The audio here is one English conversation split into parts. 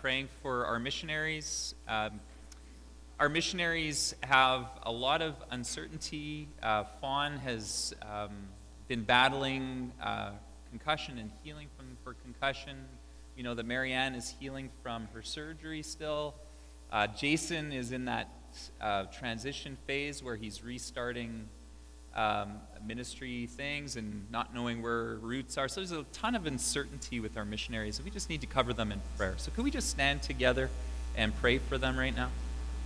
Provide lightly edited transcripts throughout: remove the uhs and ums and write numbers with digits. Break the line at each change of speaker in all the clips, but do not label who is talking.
praying for our missionaries. Our missionaries have a lot of uncertainty. Fawn has been battling concussion and healing from her concussion. We know that Marianne is healing from her surgery still. Jason is in that transition phase where he's restarting ministry things and not knowing where roots are. So there's a ton of uncertainty with our missionaries. We just need to cover them in prayer. So could we just stand together and pray for them right now?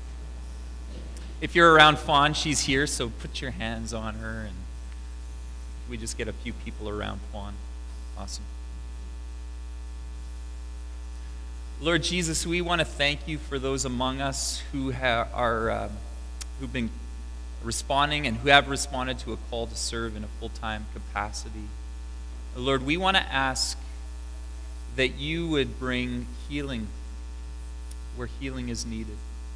If you're around Fawn, she's here, so put your hands on her, and we just get a few people around Fawn. Awesome. Lord Jesus, we want to thank you for those among us who who've been responding and who have responded to a call to serve in a full-time capacity. Lord, we want to ask that you would bring healing where healing is needed.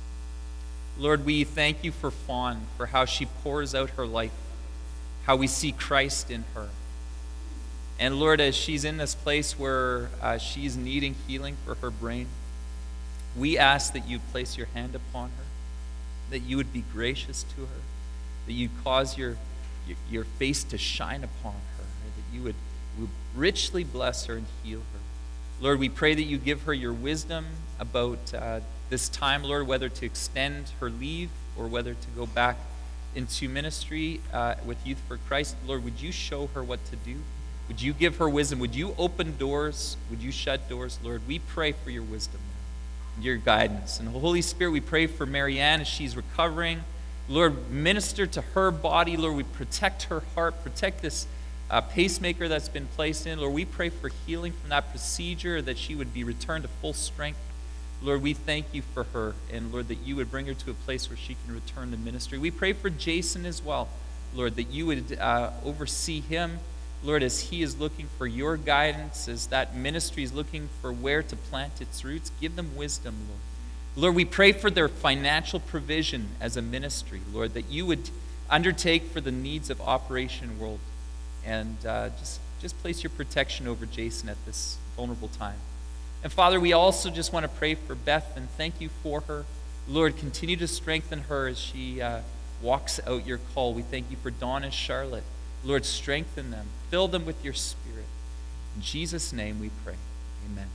Lord, we thank you for Fawn, for how she pours out her life, how we see Christ in her. And Lord, as she's in this place where she's needing healing for her brain, we ask that you place your hand upon her, that you would be gracious to her, that you'd cause your face to shine upon her, that you would richly bless her and heal her. Lord, we pray that you give her your wisdom about this time, Lord, whether to extend her leave or whether to go back into ministry with Youth for Christ. Lord, would you show her what to do? Would you give her wisdom? Would you open doors? Would you shut doors? Lord, we pray for your wisdom and your guidance. And the Holy Spirit, we pray for Marianne as she's recovering. Lord, minister to her body. Lord, we protect her heart, protect this pacemaker that's been placed in. Lord, we pray for healing from that procedure, that she would be returned to full strength. Lord, we thank you for her, and Lord, that you would bring her to a place where she can return to ministry. We pray for Jason as well, Lord, that you would oversee him, Lord, as he is looking for your guidance, as that ministry is looking for where to plant its roots. Give them wisdom, Lord. Lord, we pray for their financial provision as a ministry, Lord, that you would undertake for the needs of Operation World. And just place your protection over Jason at this vulnerable time. And Father, we also just want to pray for Beth and thank you for her. Lord, continue to strengthen her as she walks out your call. We thank you for Dawn and Charlotte. Lord, strengthen them. Fill them with your Spirit. In Jesus' name we pray. Amen.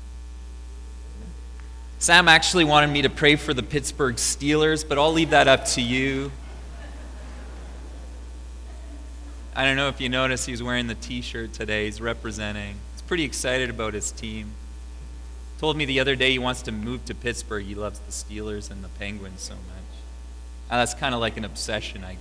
Sam actually wanted me to pray for the Pittsburgh Steelers, but I'll leave that up to you. I don't know if you noticed, he's wearing the t-shirt today. He's representing. He's pretty excited about his team. Told me the other day he wants to move to Pittsburgh. He loves the Steelers and the Penguins so much. That's kind of like an obsession, I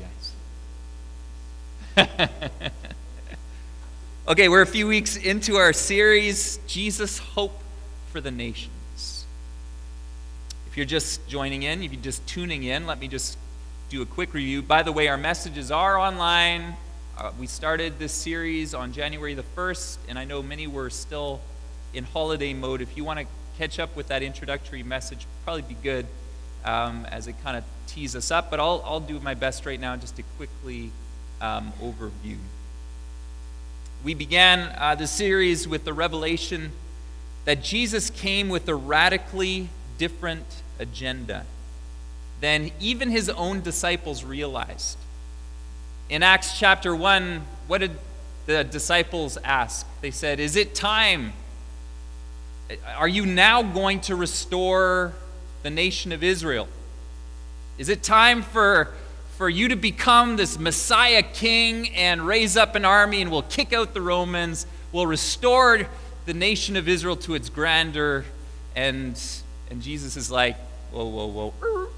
guess. Okay, we're a few weeks into our series, Jesus, Hope for the Nations. If you're just joining in, if you're just tuning in, let me just do a quick review. By the way, our messages are online. We started this series on January the 1st, and I know many were still in holiday mode. If you want to catch up with that introductory message, probably be good as it kind of tees us up. But I'll do my best right now just to quickly overview. We began the series with the revelation that Jesus came with a radically different agenda than even his own disciples realized. In Acts chapter 1, what did the disciples ask? They said, "Is it time? Are you now going to restore the nation of Israel? Is it time for you to become this Messiah king and raise up an army and we'll kick out the Romans, we'll restore the nation of Israel to its grandeur?" And Jesus is like, whoa.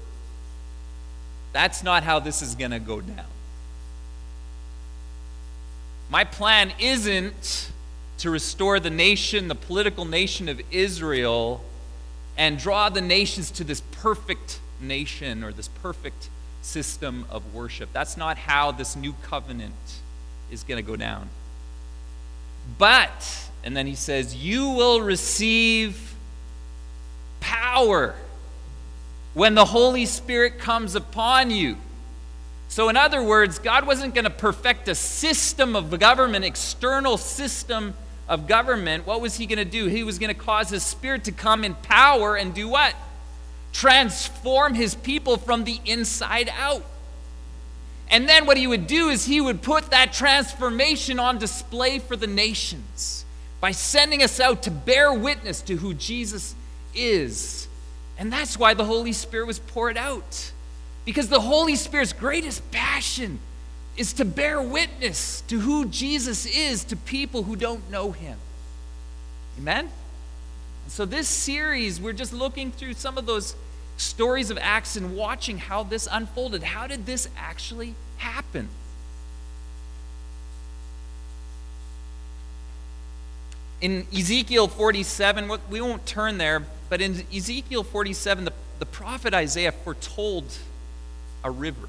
That's not how this is going to go down. My plan isn't to restore the nation, the political nation of Israel, and draw the nations to this perfect nation or this perfect system of worship. That's not how this new covenant is going to go down. But, and then he says, you will receive power when the Holy Spirit comes upon you. So in other words, God wasn't going to perfect a system of government, external system of government, what was he going to do? He was going to cause his Spirit to come in power and do what? Transform his people from the inside out. And then what he would do is he would put that transformation on display for the nations by sending us out to bear witness to who Jesus is. And that's why the Holy Spirit was poured out. Because the Holy Spirit's greatest passion is to bear witness to who Jesus is to people who don't know him. Amen? And so this series, we're just looking through some of those stories of Acts and watching how this unfolded. How did this actually happen? In Ezekiel 47, we won't turn there, but in Ezekiel 47, the prophet Isaiah foretold a river.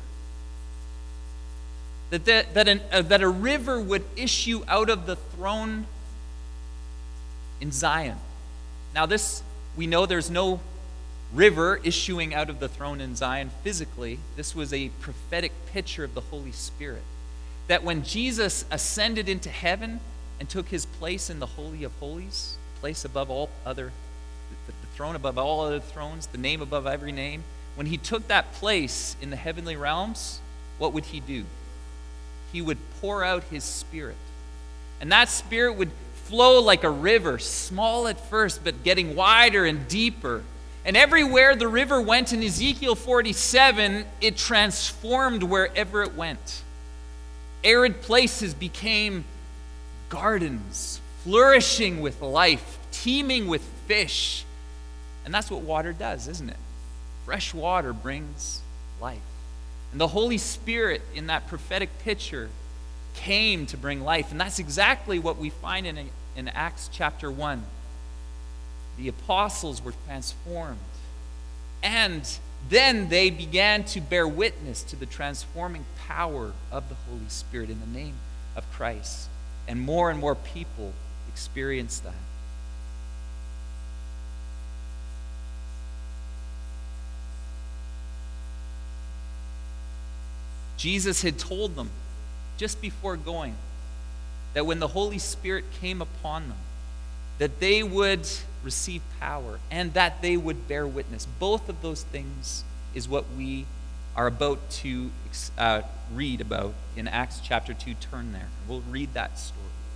That a river would issue out of the throne in Zion. Now this, we know there's no river issuing out of the throne in Zion physically. This was a prophetic picture of the Holy Spirit. That when Jesus ascended into heaven and took his place in the Holy of Holies, place above all other, the throne above all other thrones, the name above every name, when he took that place in the heavenly realms, what would he do? He would pour out his Spirit. And that Spirit would flow like a river, small at first, but getting wider and deeper. And everywhere the river went in Ezekiel 47, it transformed wherever it went. Arid places became gardens, flourishing with life, teeming with fish. And that's what water does, isn't it? Fresh water brings life. And the Holy Spirit in that prophetic picture came to bring life. And that's exactly what we find in Acts chapter 1. The apostles were transformed. And then they began to bear witness to the transforming power of the Holy Spirit in the name of Christ. And more people experienced that. Jesus had told them just before going that when the Holy Spirit came upon them, that they would receive power and that they would bear witness. Both of those things is what we are about to read about in Acts chapter 2. Turn there. We'll read that story.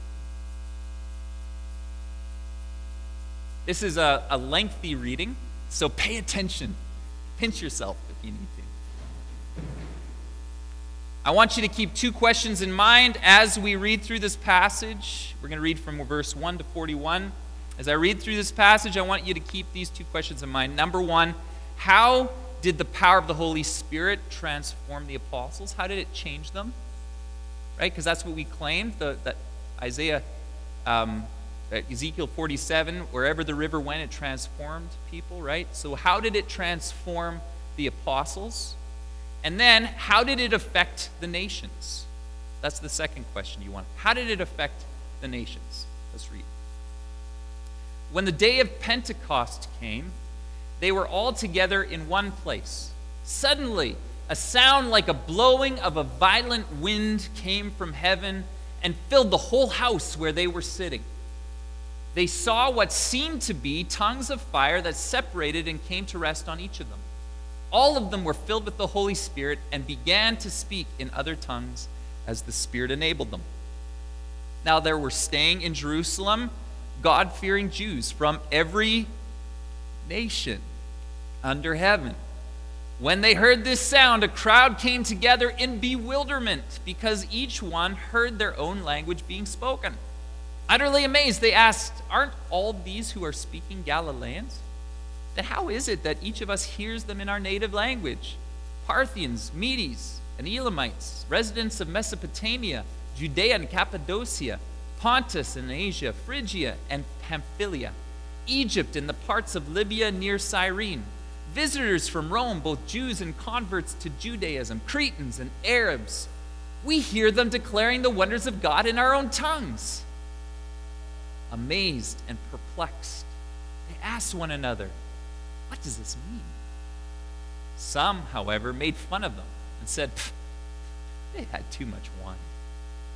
This is a lengthy reading, so pay attention. Pinch yourself if you need to. I want you to keep two questions in mind as we read through this passage. We're going to read from verse 1 to 41. As I read through this passage, I want you to keep these two questions in mind. Number one, how did the power of the Holy Spirit transform the apostles? How did it change them? Right? Because that's what we claimed, that Ezekiel 47, wherever the river went, it transformed people, right? So how did it transform the apostles? And then, how did it affect the nations? That's the second question you want. How did it affect the nations? Let's read. When the day of Pentecost came, they were all together in one place. Suddenly, a sound like a blowing of a violent wind came from heaven and filled the whole house where they were sitting. They saw what seemed to be tongues of fire that separated and came to rest on each of them. All of them were filled with the Holy Spirit and began to speak in other tongues as the Spirit enabled them. Now there were staying in Jerusalem God-fearing Jews from every nation under heaven. When they heard this sound, a crowd came together in bewilderment because each one heard their own language being spoken. Utterly amazed, they asked, "Aren't all these who are speaking Galileans? Then how is it that each of us hears them in our native language? Parthians, Medes, and Elamites, residents of Mesopotamia, Judea and Cappadocia, Pontus and Asia, Phrygia and Pamphylia, Egypt and the parts of Libya near Cyrene, visitors from Rome, both Jews and converts to Judaism, Cretans and Arabs. We hear them declaring the wonders of God in our own tongues." Amazed and perplexed, they asked one another, "What does this mean?" Some, however, made fun of them and said, "They had too much wine."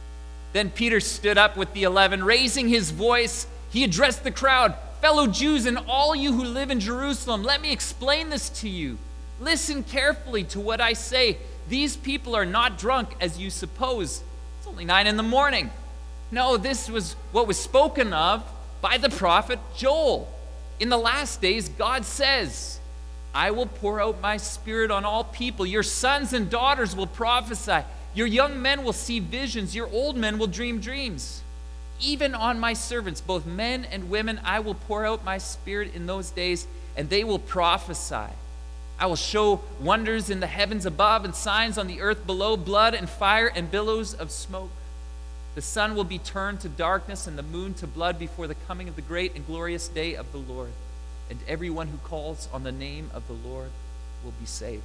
Then Peter stood up with the 11. Raising his voice, he addressed the crowd. Fellow Jews and all you who live in Jerusalem, let me explain this to you. Listen carefully to what I say. These people are not drunk as you suppose. It's only 9 a.m. No, this was what was spoken of by the prophet Joel. In the last days, God says, I will pour out my spirit on all people. Your sons and daughters will prophesy. Your young men will see visions. Your old men will dream dreams. Even on my servants, both men and women, I will pour out my spirit in those days, and they will prophesy. I will show wonders in the heavens above and signs on the earth below, blood and fire and billows of smoke. The sun will be turned to darkness and the moon to blood before the coming of the great and glorious day of the Lord. And everyone who calls on the name of the Lord will be saved.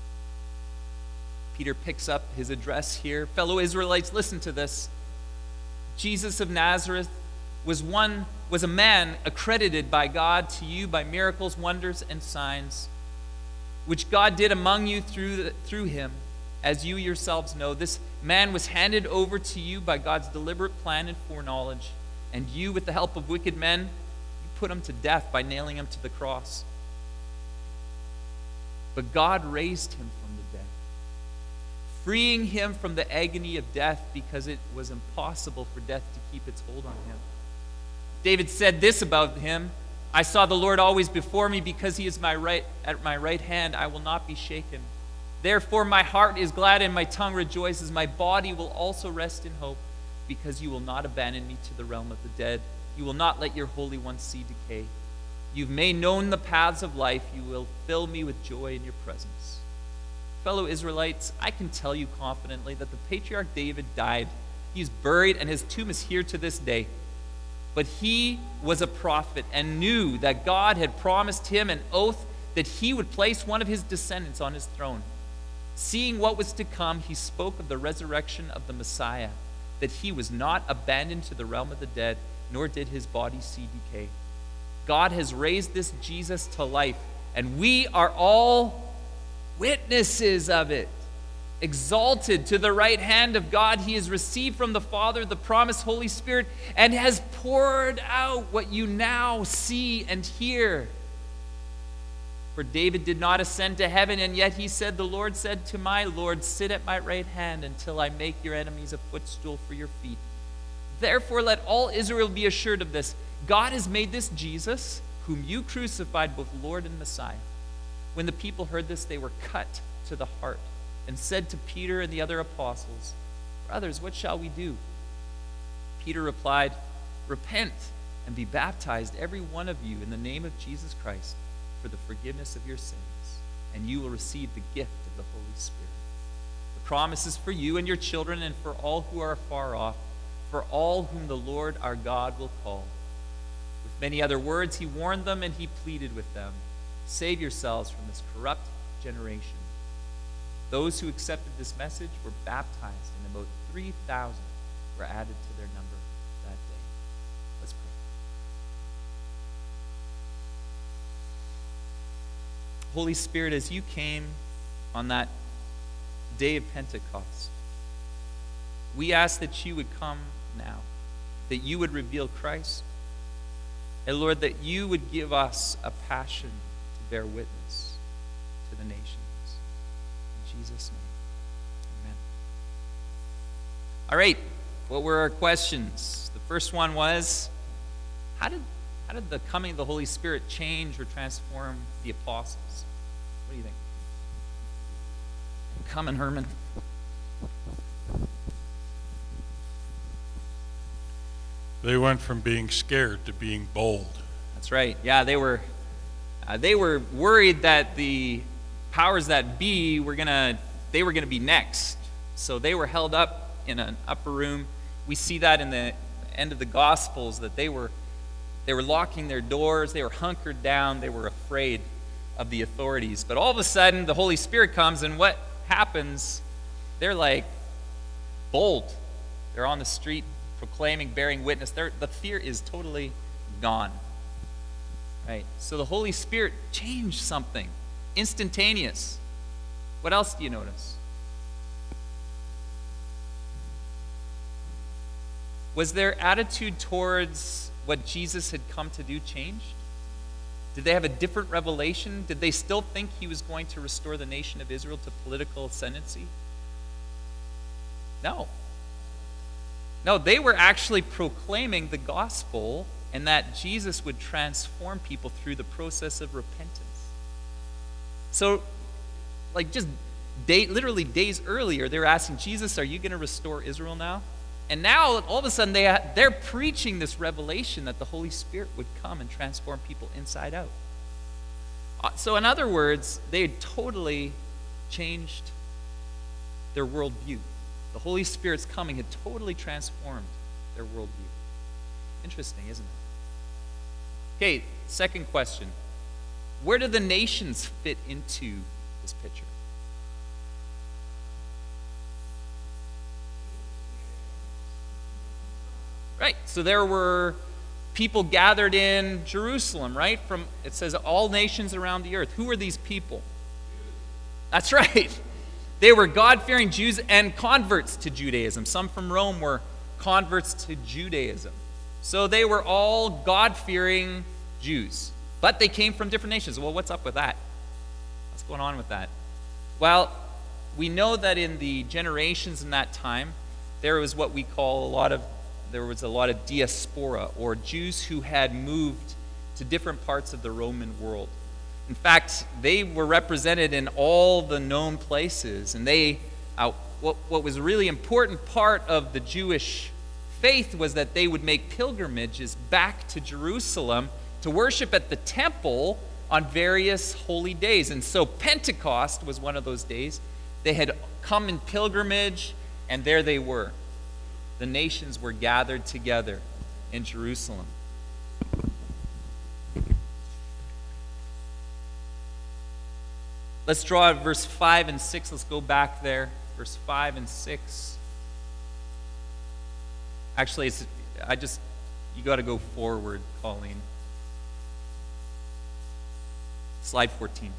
Peter picks up his address here. Fellow Israelites, listen to this. Jesus of Nazareth was a man accredited by God to you by miracles, wonders, and signs, which God did among you through him, as you yourselves know. This man was handed over to you by God's deliberate plan and foreknowledge, and you, with the help of wicked men, you put him to death by nailing him to the cross. But God raised him from the dead, freeing him from the agony of death, because it was impossible for death to keep its hold on him. David said this about him, I saw the Lord always before me, because he is at my right hand, I will not be shaken. Therefore my heart is glad and my tongue rejoices. My body will also rest in hope, because you will not abandon me to the realm of the dead. You will not let your Holy One see decay. You've made known the paths of life. You will fill me with joy in your presence. Fellow Israelites, I can tell you confidently that the patriarch David died. He's buried, and his tomb is here to this day. But he was a prophet and knew that God had promised him an oath that he would place one of his descendants on his throne. Seeing what was to come, he spoke of the resurrection of the Messiah, that he was not abandoned to the realm of the dead, nor did his body see decay. God has raised this Jesus to life, and we are all witnesses of it. Exalted to the right hand of God, he has received from the Father the promised Holy Spirit and has poured out what you now see and hear. For David did not ascend to heaven, and yet he said, the Lord said to my Lord, sit at my right hand until I make your enemies a footstool for your feet. Therefore let all Israel be assured of this. God has made this Jesus, whom you crucified, both Lord and Messiah. When the people heard this, they were cut to the heart, and said to Peter and the other apostles, brothers, what shall we do? Peter replied, repent and be baptized, every one of you, in the name of Jesus Christ, for the forgiveness of your sins, and you will receive the gift of the Holy Spirit. The promise is for you and your children, and for all who are far off, for all whom the Lord our God will call. With many other words he warned them, and he pleaded with them, save yourselves from this corrupt generation. Those who accepted this message were baptized, and about 3,000 were added to their number that day. Let's pray. Holy Spirit, as you came on that day of Pentecost, we ask that you would come now, that you would reveal Christ, and Lord, that you would give us a passion to bear witness to the nations. In Jesus' name, amen. All right, what were our questions? The first one was, how did the coming of the Holy Spirit change or transform the apostles? What do you think? I'm coming, Herman.
They went from being scared to being bold.
That's right. Yeah, they were worried that the powers that be were gonna be next. So they were held up in an upper room. We see that in the end of the Gospels, that they were locking their doors, they were hunkered down, they were afraid of the authorities. But all of a sudden the Holy Spirit comes, and what happens? They're like bold. They're on the street proclaiming, bearing witness. The fear is totally gone. Right? So the Holy Spirit changed something. Instantaneous. What else do you notice? Was their attitude towards what Jesus had come to do changed? Did they have a different revelation? Did they still think he was going to restore the nation of Israel to political ascendancy? No. No, they were actually proclaiming the gospel and that Jesus would transform people through the process of repentance. So, like just literally days earlier, they were asking Jesus, are you going to restore Israel now? And now, all of a sudden, they're preaching this revelation that the Holy Spirit would come and transform people inside out. So in other words, they had totally changed their worldview. The Holy Spirit's coming had totally transformed their worldview. Interesting, isn't it? Okay, second question. Where do the nations fit into this picture? Right, so there were people gathered in Jerusalem, right? It says all nations around the earth. Who were these people? That's right. They were God-fearing Jews and converts to Judaism. Some from Rome were converts to Judaism. So they were all God-fearing Jews. But they came from different nations. Well, what's up with that? What's going on with that? Well, we know that in the generations in that time, there was what we call there was a lot of diaspora, or Jews who had moved to different parts of the Roman world. In fact, they were represented in all the known places, and what was a really important part of the Jewish faith was that they would make pilgrimages back to Jerusalem to worship at the temple on various holy days. And so Pentecost was one of those days. They had come in pilgrimage, and there they were. The nations were gathered together in Jerusalem. Let's draw verse 5 and 6. Let's go back there. Verse 5 and 6. Actually, you got to go forward, Colleen. Slide 14.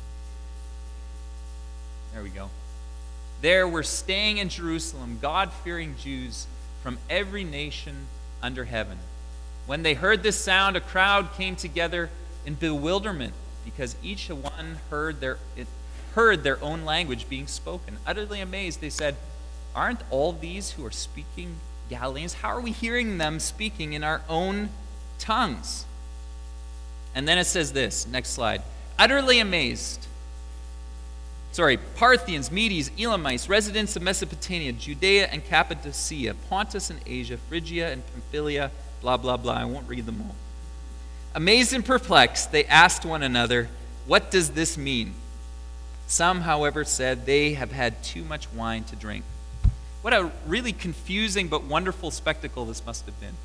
There we go. There were staying in Jerusalem God-fearing Jews from every nation under heaven. When they heard this sound, a crowd came together in bewilderment, because each one heard their own language being spoken. Utterly amazed, they said, aren't all these who are speaking Galileans? How are we hearing them speaking in our own tongues? And then it says this, next slide. Utterly amazed. Parthians, Medes, Elamites, residents of Mesopotamia, Judea and Cappadocia, Pontus and Asia, Phrygia and Pamphylia, blah, blah, blah. I won't read them all. Amazed and perplexed, they asked one another, what does this mean? Some, however, said they have had too much wine to drink. What a really confusing but wonderful spectacle this must have been.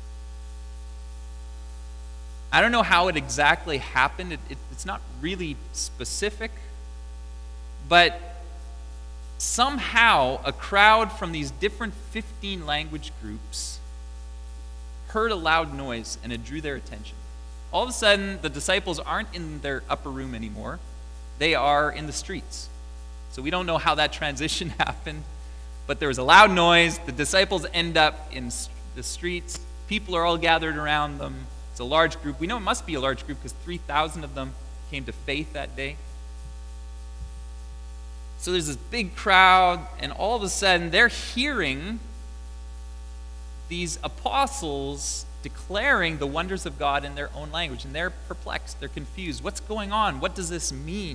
I don't know how it exactly happened. It's not really specific. But somehow a crowd from these different 15 language groups heard a loud noise, and it drew their attention. All of a sudden, the disciples aren't in their upper room anymore. They are in the streets. So we don't know how that transition happened, but there was a loud noise. The disciples end up in the streets. People are all gathered around them. It's a large group. We know it must be a large group because 3,000 of them came to faith that day. So there's this big crowd, and all of a sudden they're hearing these apostles declaring the wonders of God in their own language, and they're perplexed, they're confused. What's going on? What does this mean?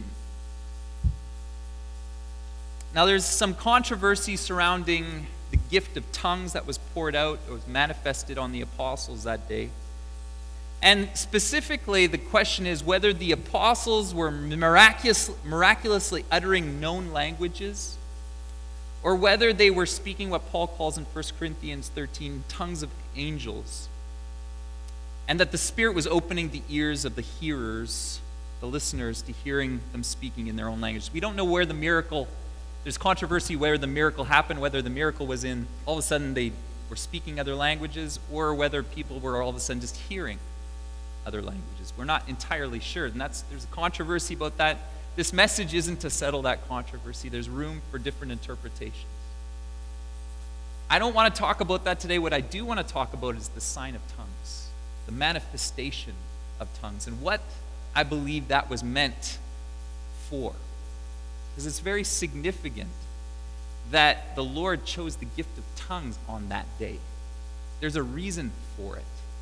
Now there's some controversy surrounding the gift of tongues that was poured out, or was manifested on the apostles that day. And specifically, the question is whether the apostles were miraculously uttering known languages, or whether they were speaking what Paul calls in 1 Corinthians 13, tongues of angels, and that the Spirit was opening the ears of the hearers, the listeners, to hearing them speaking in their own language. We don't know where the miracle, there's controversy where the miracle happened, whether the miracle was in all of a sudden they were speaking other languages, or whether people were all of a sudden just hearing other languages. We're not entirely sure, and there's a controversy about that. This message isn't to settle that controversy. There's room for different interpretations. I don't want to talk about that today. What I do want to talk about is the sign of tongues, the manifestation of tongues, and what I believe that was meant for. Because it's very significant that the Lord chose the gift of tongues on that day. There's a reason for it.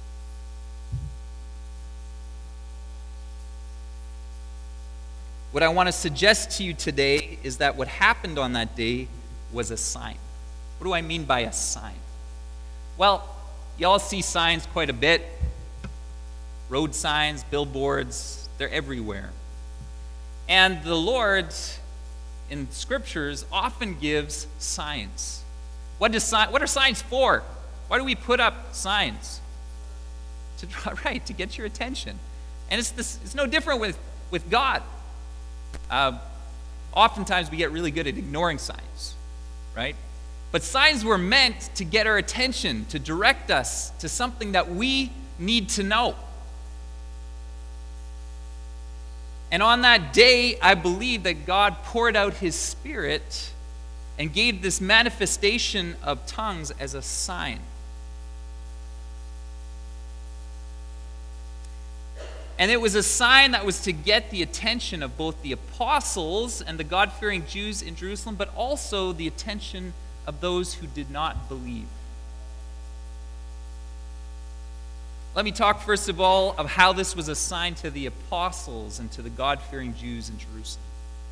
What I want to suggest to you today is that what happened on that day was a sign. What do I mean by a sign? Well, y'all see signs quite a bit. Road signs, billboards, they're everywhere. And the Lord, in scriptures, often gives signs. What are signs for? Why do we put up signs? To get your attention. And it's no different with God. Oftentimes we get really good at ignoring signs, right? But signs were meant to get our attention, to direct us to something that we need to know. And on that day, I believe that God poured out his Spirit and gave this manifestation of tongues as a sign. And it was a sign that was to get the attention of both the apostles and the God-fearing Jews in Jerusalem, but also the attention of those who did not believe. Let me talk first of all of how this was a sign to the apostles and to the God-fearing Jews in Jerusalem.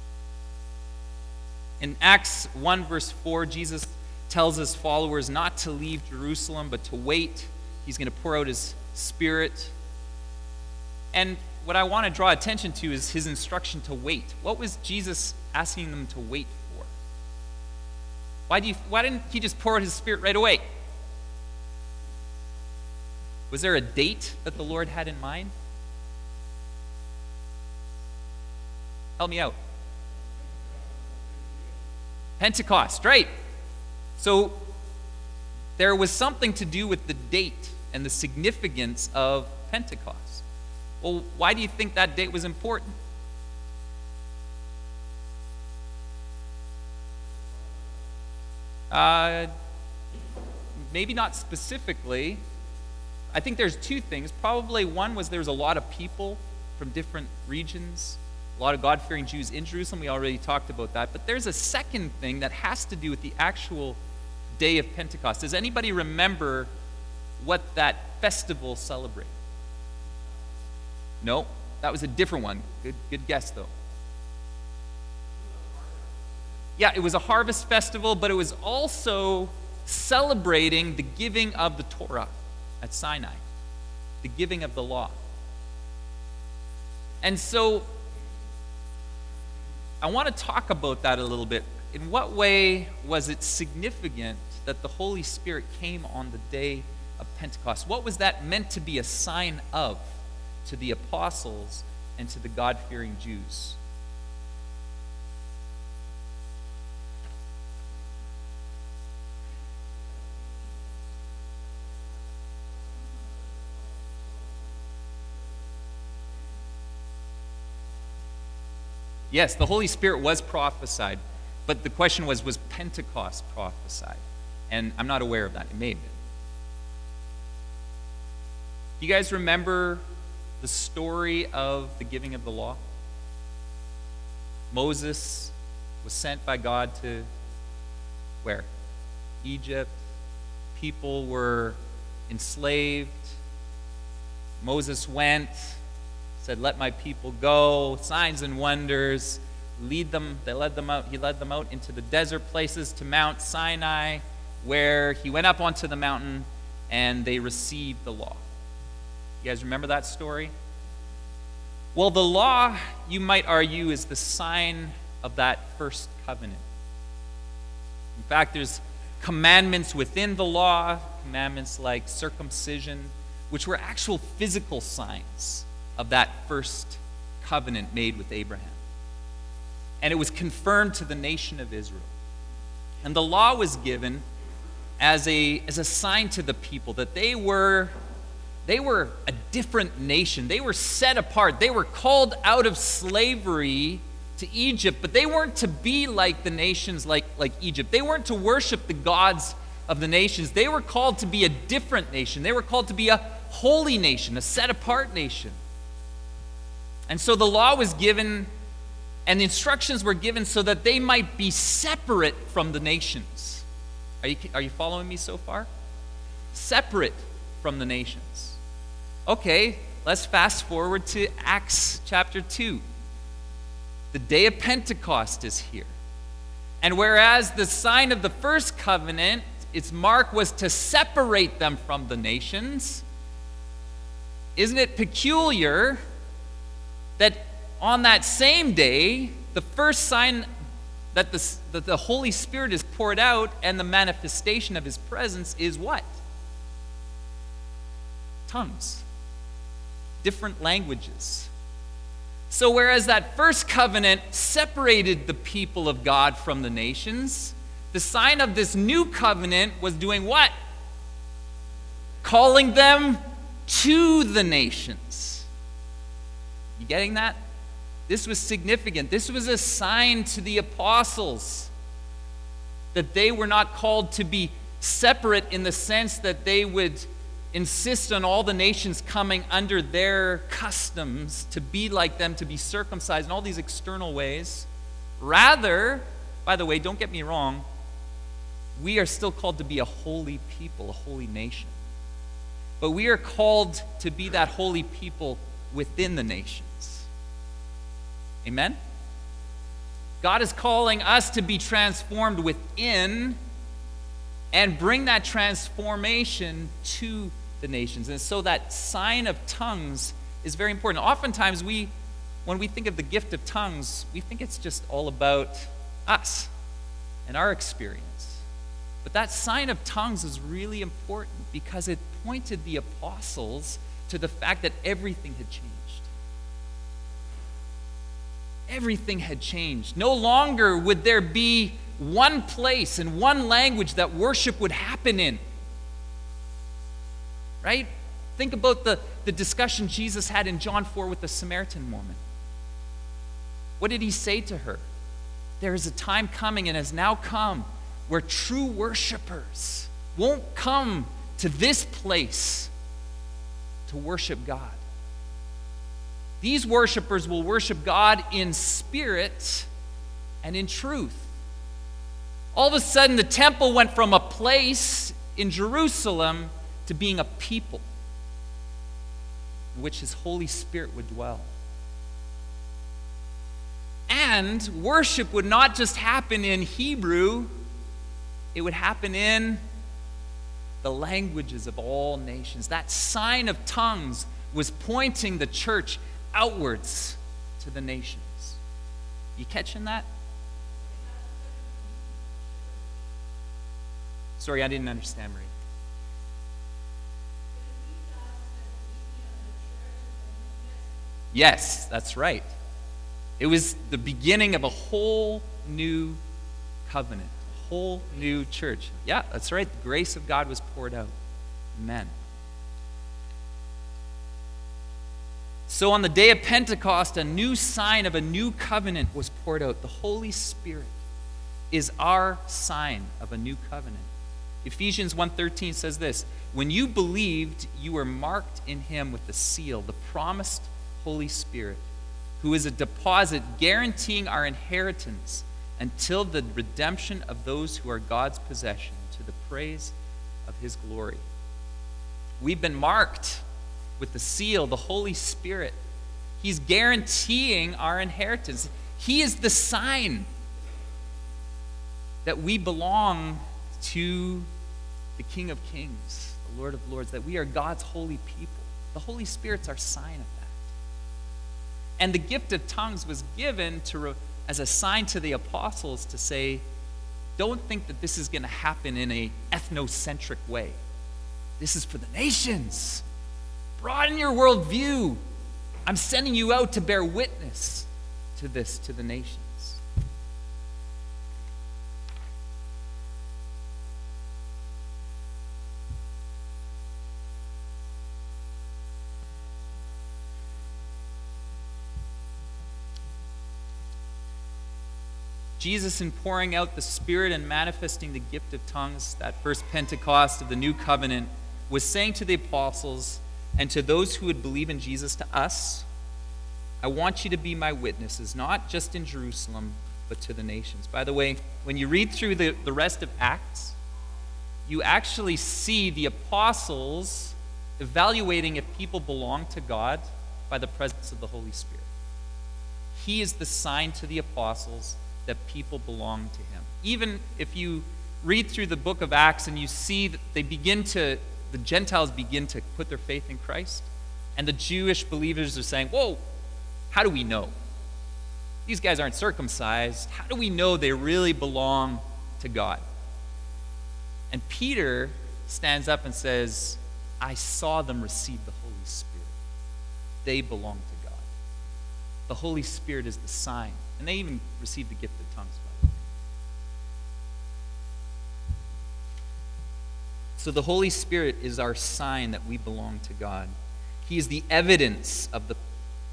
In Acts 1 verse 4, Jesus tells his followers not to leave Jerusalem, but to wait. He's going to pour out his Spirit. And what I want to draw attention to is his instruction to wait. What was Jesus asking them to wait for? Why didn't he just pour out his Spirit right away? Was there a date that the Lord had in mind? Help me out. Pentecost, right. So there was something to do with the date and the significance of Pentecost. Well, why do you think that date was important? Maybe not specifically. I think there's two things. Probably one was there was a lot of people from different regions, a lot of God-fearing Jews in Jerusalem. We already talked about that. But there's a second thing that has to do with the actual day of Pentecost. Does anybody remember what that festival celebrated? No, that was a different one. Good guess, though. Yeah, it was a harvest festival, but it was also celebrating the giving of the Torah at Sinai, the giving of the law. And so I want to talk about that a little bit. In what way was it significant that the Holy Spirit came on the day of Pentecost? What was that meant to be a sign of to the apostles and to the God-fearing Jews? Yes, the Holy Spirit was prophesied, but the question was Pentecost prophesied? And I'm not aware of that. It may have been. Do you guys remember the story of the giving of the law? Moses was sent by God to where? Egypt. People were enslaved. Moses went, said, "Let my people go," signs and wonders, he led them out into the desert places to Mount Sinai, where he went up onto the mountain and they received the law. You guys remember that story? Well, the law, you might argue, is the sign of that first covenant. In fact, there's commandments within the law, commandments like circumcision, which were actual physical signs of that first covenant made with Abraham. And it was confirmed to the nation of Israel. And the law was given as a sign to the people that they were a different nation. They were set apart. They were called out of slavery to Egypt, but they weren't to be like the nations like Egypt. They weren't to worship the gods of the nations, they were called to be a different nation. They were called to be a holy nation, a set-apart nation. And so the law was given and the instructions were given so that they might be separate from the nations. Are you following me so far? Separate from the nations. Okay, let's fast forward to Acts chapter 2. The day of Pentecost is here. And whereas the sign of the first covenant, its mark was to separate them from the nations, isn't it peculiar that on that same day, the first sign that the Holy Spirit is poured out and the manifestation of his presence is what? Tongues. Different languages. So whereas that first covenant separated the people of God from the nations, the sign of this new covenant was doing what? Calling them to the nations. You getting that? This was significant. This was a sign to the apostles that they were not called to be separate in the sense that they would insist on all the nations coming under their customs, to be like them, to be circumcised in all these external ways. Rather, by the way, don't get me wrong, we are still called to be a holy people, a holy nation. But we are called to be that holy people within the nations. Amen? God is calling us to be transformed within and bring that transformation to the nations. And so that sign of tongues is very important. Oftentimes when we think of the gift of tongues, we think it's just all about us and our experience. But that sign of tongues is really important because it pointed the apostles to the fact that everything had changed. Everything had changed. No longer would there be one place and one language that worship would happen in. Right? Think about the discussion Jesus had in John 4 with the Samaritan woman. What did he say to her? There is a time coming and has now come where true worshipers won't come to this place to worship God. These worshipers will worship God in spirit and in truth. All of a sudden, the temple went from a place in Jerusalem to being a people in which his Holy Spirit would dwell. And worship would not just happen in Hebrew, it would happen in the languages of all nations. That sign of tongues was pointing the church outwards to the nations. You catching that? Sorry, I didn't understand, Marie. Yes, that's right. It was the beginning of a whole new covenant, a whole new church. Yeah, that's right. The grace of God was poured out. Amen. So on the day of Pentecost, a new sign of a new covenant was poured out. The Holy Spirit is our sign of a new covenant. Ephesians 1:13 says this, when you believed, you were marked in him with the seal, the promised Holy Spirit, who is a deposit guaranteeing our inheritance until the redemption of those who are God's possession, to the praise of his glory. We've been marked with the seal, the Holy Spirit. He's guaranteeing our inheritance. He is the sign that we belong to the King of Kings, the Lord of Lords, that we are God's holy people. The Holy Spirit's our sign of that. And the gift of tongues was given as a sign to the apostles to say, don't think that this is going to happen in an ethnocentric way. This is for the nations. Broaden your worldview. I'm sending you out to bear witness to this, to the nations. Jesus, in pouring out the Spirit and manifesting the gift of tongues, that first Pentecost of the new covenant, was saying to the apostles and to those who would believe in Jesus, to us, I want you to be my witnesses, not just in Jerusalem, but to the nations. By the way, when you read through the rest of Acts, you actually see the apostles evaluating if people belong to God by the presence of the Holy Spirit. He is the sign to the apostles that people belong to him. Even if you read through the book of Acts and you see that the Gentiles begin to put their faith in Christ, and the Jewish believers are saying, whoa, how do we know? These guys aren't circumcised. How do we know they really belong to God? And Peter stands up and says, I saw them receive the Holy Spirit. They belong to God. The Holy Spirit is the sign. And they even received the gift of tongues, by the way. So the Holy Spirit is our sign that we belong to God. He is the evidence of the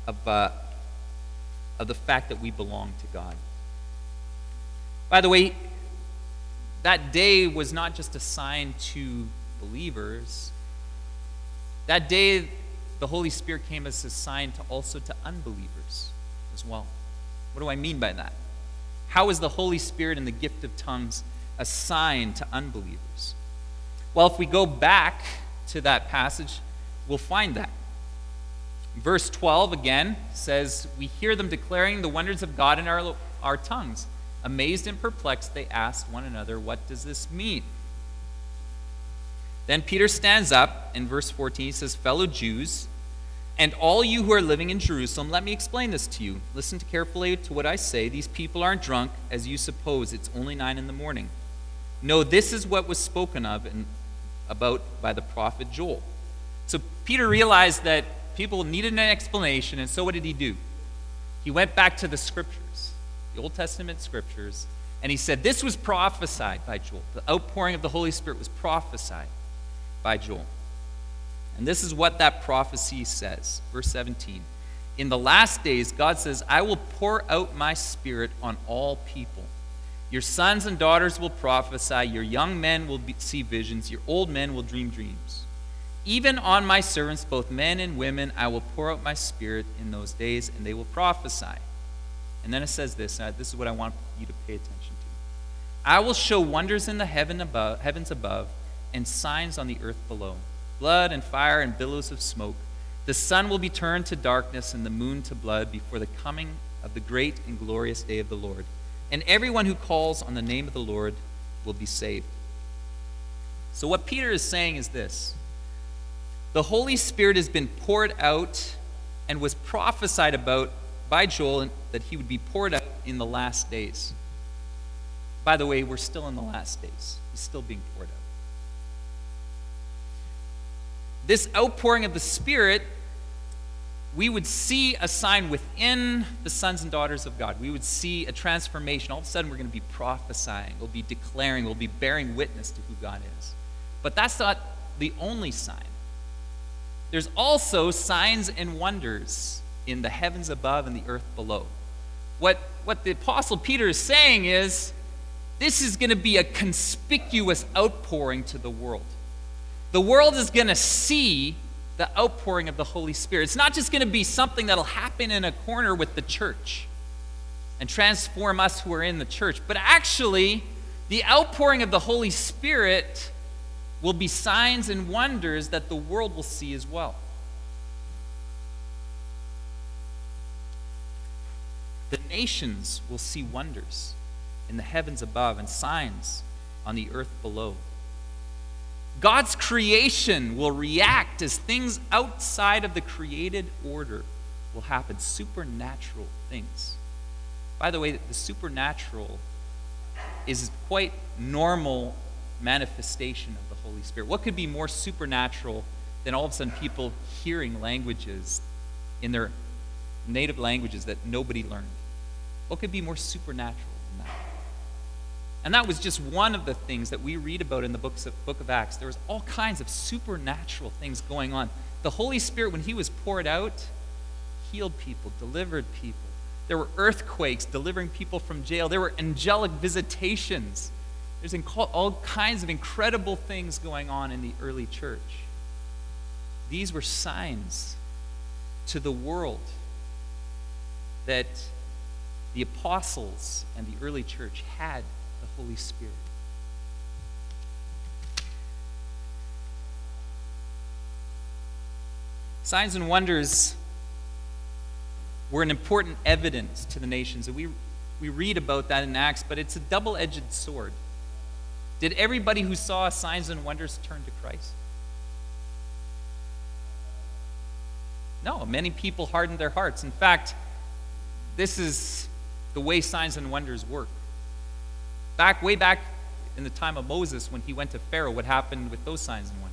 fact that we belong to God. By the way, that day was not just a sign to believers. That day, the Holy Spirit came as a sign also to unbelievers as well. What do I mean by that? How is the Holy Spirit and the gift of tongues a sign to unbelievers? Well, if we go back to that passage, we'll find that. Verse 12 again says, we hear them declaring the wonders of God in our tongues. Amazed and perplexed, they asked one another, what does this mean? Then Peter stands up in verse 14. He says, fellow Jews, and all you who are living in Jerusalem, let me explain this to you. Listen carefully to what I say. These people aren't drunk, as you suppose. It's only 9 a.m. No, this is what was spoken of and about by the prophet Joel. So Peter realized that people needed an explanation, and so what did he do? He went back to the scriptures, the Old Testament scriptures, and he said, this was prophesied by Joel. The outpouring of the Holy Spirit was prophesied by Joel. And this is what that prophecy says. Verse 17. In the last days, God says, I will pour out my Spirit on all people. Your sons and daughters will prophesy. Your young men will see visions. Your old men will dream dreams. Even on my servants, both men and women, I will pour out my Spirit in those days, and they will prophesy. And then it says this. This is what I want you to pay attention to. I will show wonders in the heavens above and signs on the earth below. Blood and fire and billows of smoke. The sun will be turned to darkness and the moon to blood before the coming of the great and glorious day of the Lord. And everyone who calls on the name of the Lord will be saved. So what Peter is saying is this. The Holy Spirit has been poured out and was prophesied about by Joel that he would be poured out in the last days. By the way, we're still in the last days. He's still being poured out. This outpouring of the Spirit, we would see a sign within the sons and daughters of God. We would see a transformation. All of a sudden, we're going to be prophesying. We'll be declaring. We'll be bearing witness to who God is. But that's not the only sign. There's also signs and wonders in the heavens above and the earth below. What the Apostle Peter is saying is, this is going to be a conspicuous outpouring to the world. The world is going to see the outpouring of the Holy Spirit. It's not just going to be something that'll happen in a corner with the church and transform us who are in the church, but actually, the outpouring of the Holy Spirit will be signs and wonders that the world will see as well. The nations will see wonders in the heavens above and signs on the earth below. God's creation will react as things outside of the created order will happen, supernatural things. By the way, the supernatural is quite normal manifestation of the Holy Spirit. What could be more supernatural than all of a sudden people hearing languages in their native languages that nobody learned? What could be more supernatural than that? And that was just one of the things that we read about in the book of Acts. There was all kinds of supernatural things going on. The Holy Spirit, when he was poured out, healed people, delivered people, There were earthquakes delivering people from jail. There were angelic visitations. There's all kinds of incredible things going on in the early church. These were signs to the world that the apostles and the early church had the Holy Spirit. Signs and wonders were an important evidence to the nations. And we read about that in Acts, but it's a double-edged sword. Did everybody who saw signs and wonders turn to Christ? No, many people hardened their hearts. In fact, this is the way signs and wonders work. Way back in the time of Moses, when he went to Pharaoh, what happened with those signs and wonders?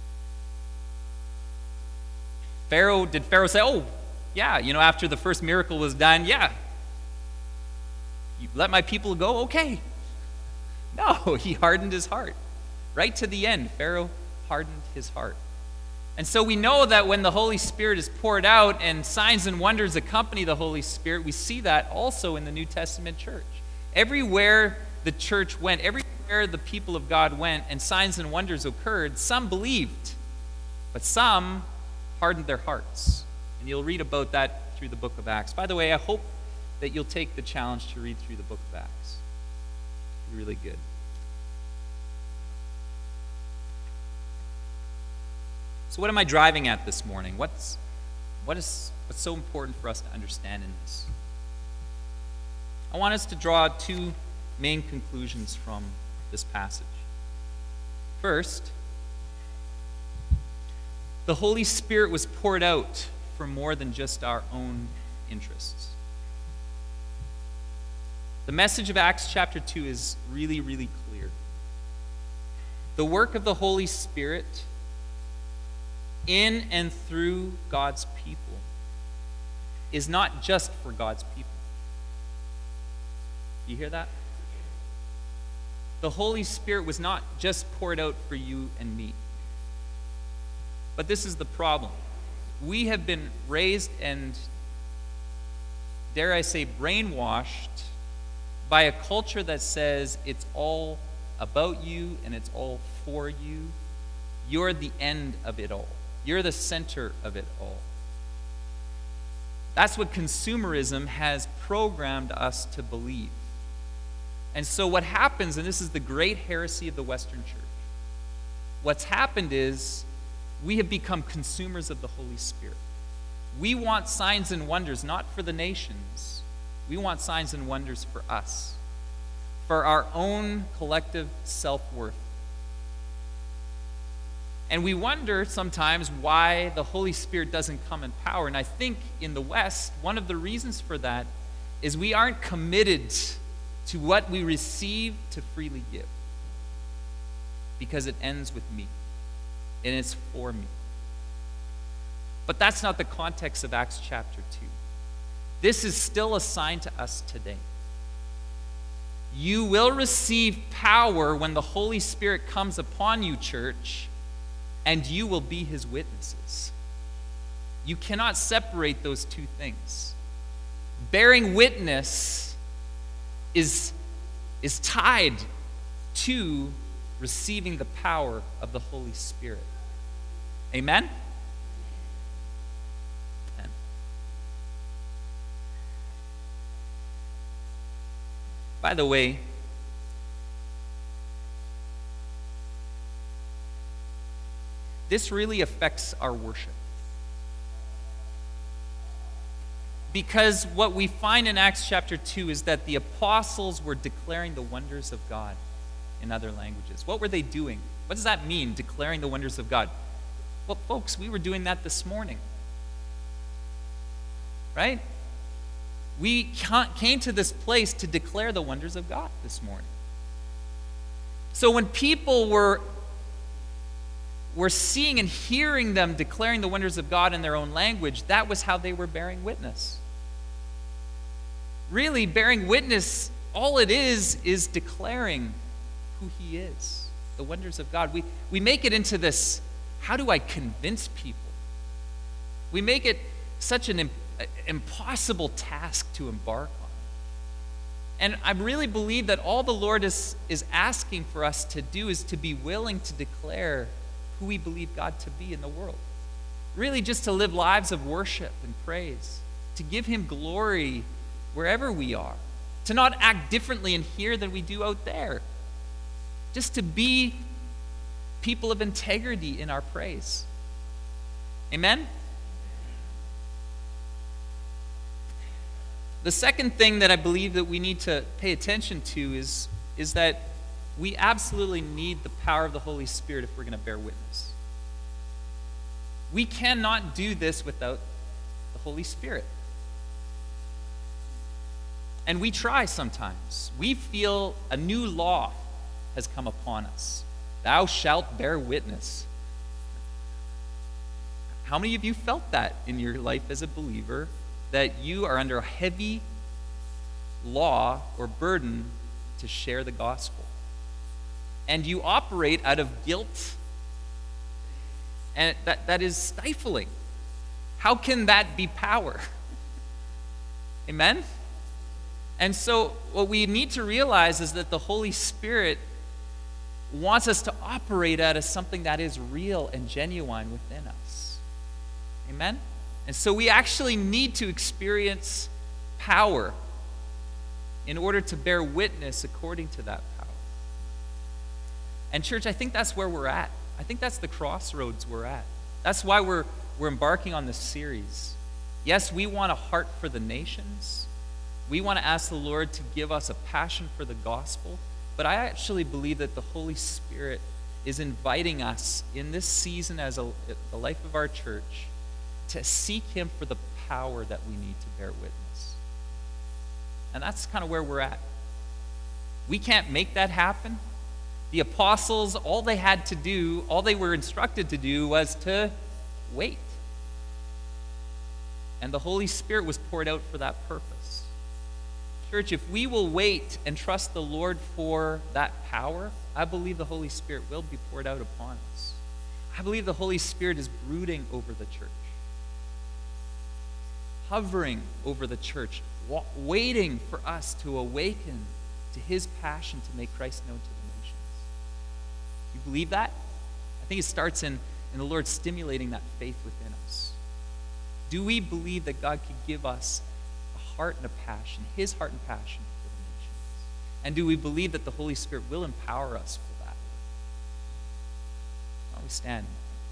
Did Pharaoh say, oh, yeah, after the first miracle was done, yeah, you let my people go? Okay. No, he hardened his heart. Right to the end, Pharaoh hardened his heart. And so we know that when the Holy Spirit is poured out and signs and wonders accompany the Holy Spirit, we see that also in the New Testament church. Everywhere the church went, everywhere the people of God went and signs and wonders occurred, some believed, but some hardened their hearts. And you'll read about that through the book of Acts. By the way, I hope that you'll take the challenge to read through the book of Acts. It'll be really good. So what am I driving at this morning? What's so important for us to understand in this? I want us to draw two main conclusions from this passage. First, the Holy Spirit was poured out for more than just our own interests. The message of Acts chapter 2 is really, really clear. The work of the Holy Spirit in and through God's people is not just for God's people. You hear that? The Holy Spirit was not just poured out for you and me. But this is the problem. We have been raised and, dare I say, brainwashed by a culture that says it's all about you and it's all for you. You're the end of it all. You're the center of it all. That's what consumerism has programmed us to believe. And so what happens, and this is the great heresy of the Western church, what's happened is we have become consumers of the Holy Spirit. We want signs and wonders, not for the nations. We want signs and wonders for us, for our own collective self-worth. And we wonder sometimes why the Holy Spirit doesn't come in power. And I think in the West, one of the reasons for that is we aren't committed to what we receive to freely give, because it ends with me and it's for me. But that's not the context of Acts chapter 2. This is still a sign to us today. You will receive power when the Holy Spirit comes upon you, church, and you will be his witnesses. You cannot separate those two things. Bearing witness is tied to receiving the power of the Holy Spirit. Amen? Amen. By the way, this really affects our worship. Because what we find in Acts chapter 2 is that the apostles were declaring the wonders of God in other languages. What were they doing? What does that mean, declaring the wonders of God? Well, folks, we were doing that this morning. Right? We came to this place to declare the wonders of God this morning. So when people were seeing and hearing them declaring the wonders of God in their own language, that was how they were bearing witness. Really, bearing witness, all it is declaring who he is, the wonders of God. We make it into this, how do I convince people? We make it such a an impossible task to embark on. And I really believe that all the Lord is asking for us to do is to be willing to declare who we believe God to be in the world. Really just to live lives of worship and praise, to give him glory wherever we are, to not act differently in here than we do out there, just to be people of integrity in our praise. Amen? The second thing that I believe that we need to pay attention to is that we absolutely need the power of the Holy Spirit if we're going to bear witness. We cannot do this without the Holy Spirit. And we try sometimes. We feel a new law has come upon us. Thou shalt bear witness. How many of you felt that in your life as a believer, that you are under a heavy law or burden to share the gospel? And you operate out of guilt, and that is stifling. How can that be power? Amen? And so what we need to realize is that the Holy Spirit wants us to operate out of something that is real and genuine within us. Amen? And so we actually need to experience power in order to bear witness according to that power. And church, I think that's where we're at. I think that's the crossroads we're at. That's why we're embarking on this series. Yes, we want a heart for the nations. We want to ask the Lord to give us a passion for the gospel. But I actually believe that the Holy Spirit is inviting us in this season as the life of our church to seek him for the power that we need to bear witness. And that's kind of where we're at. We can't make that happen. The apostles, all they had to do, all they were instructed to do was to wait. And the Holy Spirit was poured out for that purpose. Church, if we will wait and trust the Lord for that power, I believe the Holy Spirit will be poured out upon us. I believe the Holy Spirit is brooding over the church, hovering over the church, waiting for us to awaken to his passion to make Christ known to the nations. Do you believe that? I think it starts in the Lord stimulating that faith within us. Do we believe that God could give us a heart and a passion, his heart and passion for the nations? And do we believe that the Holy Spirit will empower us for that? While we stand.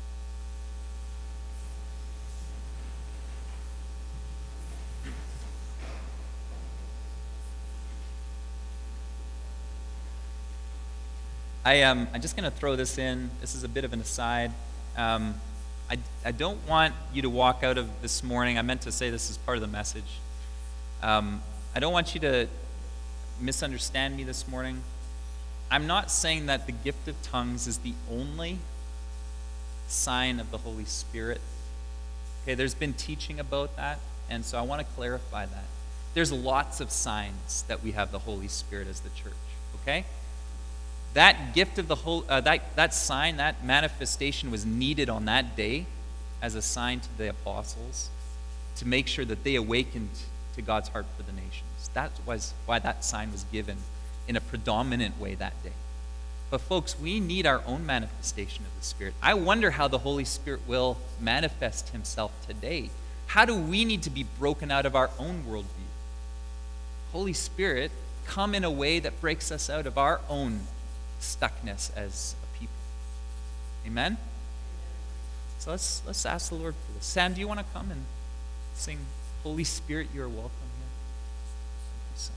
I'm just going to throw this in. This is a bit of an aside. I don't want you to walk out of this morning. I meant to say this as part of the message. I don't want you to misunderstand me this morning. I'm not saying that the gift of tongues is the only sign of the Holy Spirit. Okay, there's been teaching about that, and so I want to clarify that. There's lots of signs that we have the Holy Spirit as the church, okay? That gift of the that sign, that manifestation was needed on that day as a sign to the apostles to make sure that they awakened to God's heart for the nations. That was why that sign was given in a predominant way that day. But folks, we need our own manifestation of the Spirit. I wonder how the Holy Spirit will manifest himself today. How do we need to be broken out of our own worldview? Holy Spirit, come in a way that breaks us out of our own stuckness as a people. Amen? So let's ask the Lord for this. Sam, do you want to come and sing Holy Spirit, you are welcome here? Thank you, Sam.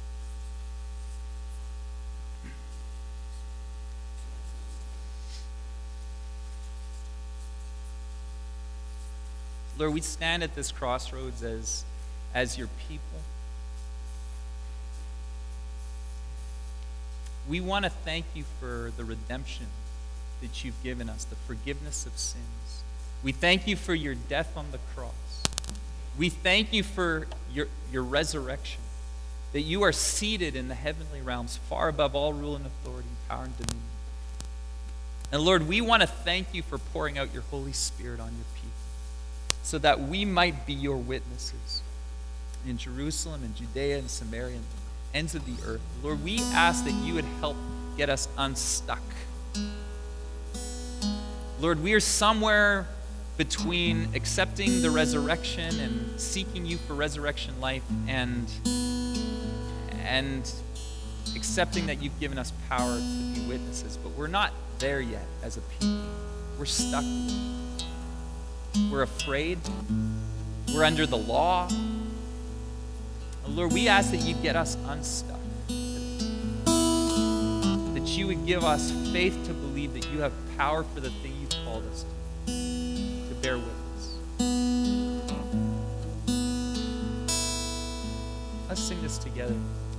Lord, we stand at this crossroads as your people. We want to thank you for the redemption that you've given us, the forgiveness of sins. We thank you for your death on the cross. We thank you for your resurrection, that you are seated in the heavenly realms, far above all rule and authority, power and dominion. And Lord, we want to thank you for pouring out your Holy Spirit on your people. so that we might be your witnesses in Jerusalem and Judea and Samaria and the ends of the earth. Lord, we ask that you would help get us unstuck. Lord, we are somewhere between accepting the resurrection and seeking you for resurrection life and accepting that you've given us power to be witnesses, but we're not there yet as a people. We're stuck. We're afraid. We're under the law. And Lord, we ask that you get us unstuck. That you would give us faith to believe that you have power for the thing you've called us to bear witness. Let's sing this together.